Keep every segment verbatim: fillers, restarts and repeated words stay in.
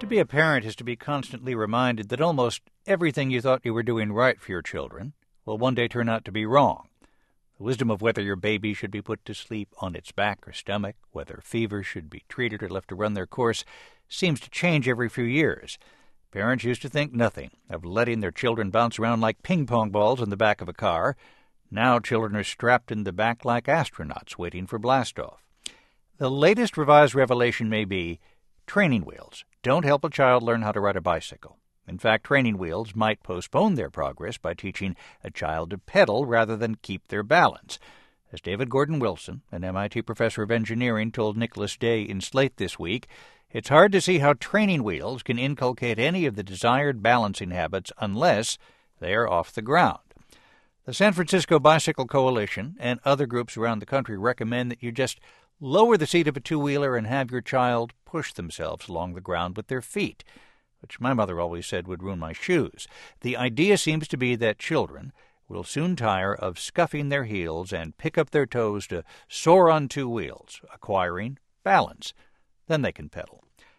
To be a parent is to be constantly reminded that almost everything you thought you were doing right for your children will one day turn out to be wrong. The wisdom of whether your baby should be put to sleep on its back or stomach, whether fevers should be treated or left to run their course, seems to change every few years. Parents used to think nothing of letting their children bounce around like ping-pong balls in the back of a car. Now children are strapped in the back like astronauts waiting for blastoff. The latest revised revelation may be training wheels don't help a child learn how to ride a bicycle. In fact, training wheels might postpone their progress by teaching a child to pedal rather than keep their balance. As David Gordon Wilson, an M I T professor of engineering, told Nicholas Day in Slate this week, it's hard to see how training wheels can inculcate any of the desired balancing habits unless they are off the ground. The San Francisco Bicycle Coalition and other groups around the country recommend that you just lower the seat of a two-wheeler and have your child push themselves along the ground with their feet, which my mother always said would ruin my shoes. The idea seems to be that children will soon tire of scuffing their heels and pick up their toes to soar on two wheels, acquiring balance. Then they can pedal.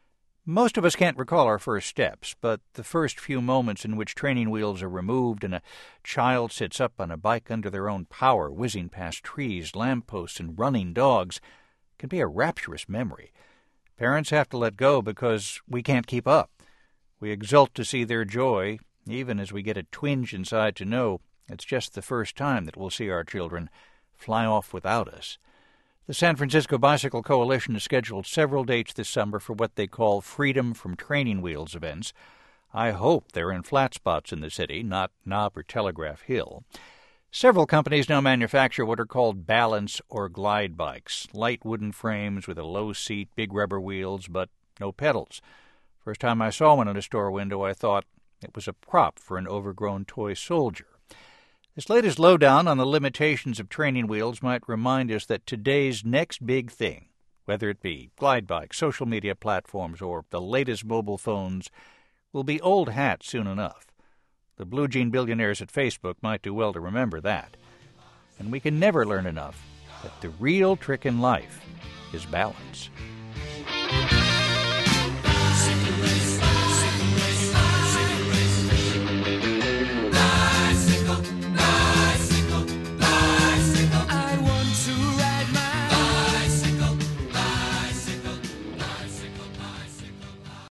Most of us can't recall our first steps, but the first few moments in which training wheels are removed and a child sits up on a bike under their own power, whizzing past trees, lampposts, and running dogs, can be a rapturous memory. Parents have to let go because we can't keep up. We exult to see their joy, even as we get a twinge inside to know it's just the first time that we'll see our children fly off without us. The San Francisco Bicycle Coalition has scheduled several dates this summer for what they call Freedom from Training Wheels events. I hope they're in flat spots in the city, not Nob or Telegraph Hill. Several companies now manufacture what are called balance or glide bikes, light wooden frames with a low seat, big rubber wheels, but no pedals. First time I saw one in a store window, I thought it was a prop for an overgrown toy soldier. This latest lowdown on the limitations of training wheels might remind us that today's next big thing, whether it be glide bikes, social media platforms, or the latest mobile phones, will be old hat soon enough. The blue jean billionaires at Facebook might do well to remember that. And we can never learn enough that the real trick in life is balance.